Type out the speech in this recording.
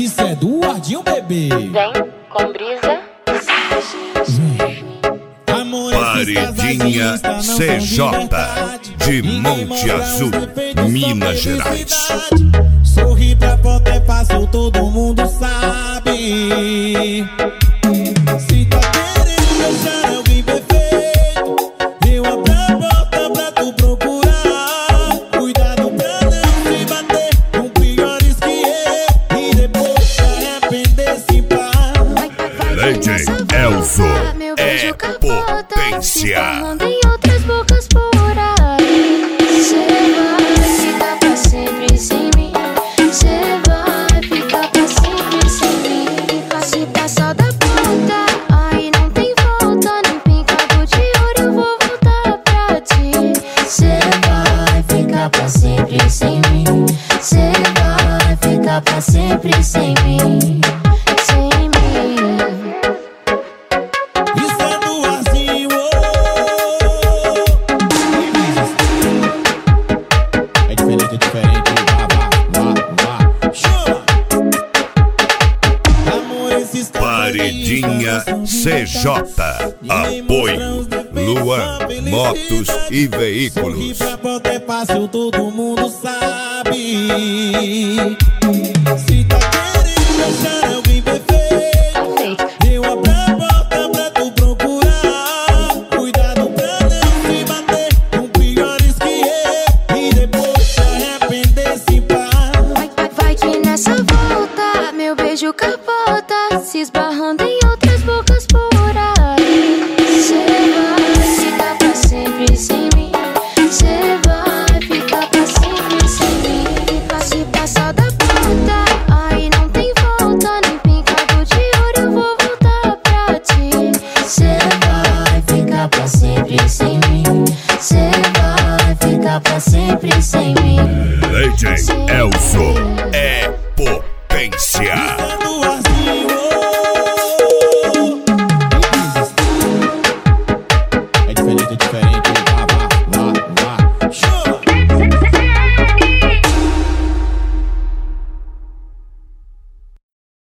Isso é do Ardinho, bebê. Vem com brisa. Paredinha CJ de Monte Azul, Minas Gerais. Sorri pra poder é fácil, todo mundo sabe. Se tá querendo deixar alguém perfeito, eu abro a porta pra tu procurar. Cuidado pra não se bater com piores que eu e depois se arrepender sem par. DJ Elzo é potência. Mandem outras bocas por aí. Cê vai ficar pra sempre sem mim. Cê vai ficar pra sempre sem mim. Se passar da ponta, aí não tem volta. Nem pingado de ouro eu vou voltar pra ti. Cê vai ficar pra sempre sem mim. Cê vai ficar pra sempre sem mim. Paredinha CJ, apoio Luan Motos e Veículos. Pra poder é fácil, todo mundo sabe. Se tá querendo deixar alguém perfeito, eu abro a porta pra tu procurar. Cuidado pra não se bater com piores que eu e depois se arrepender sem par. Vai que nessa volta meu beijo capota, se esbarrando em outras bocas por aí. Cê vai ficar pra sempre sem mim. Cê vai ficar pra sempre sem mim. Se passar da ponta, aí não tem volta. Nem pingado de ouro eu vou voltar pra ti. Cê vai ficar pra sempre sem mim. Cê vai ficar pra sempre sem mim. DJ Elzo é potência. É diferente,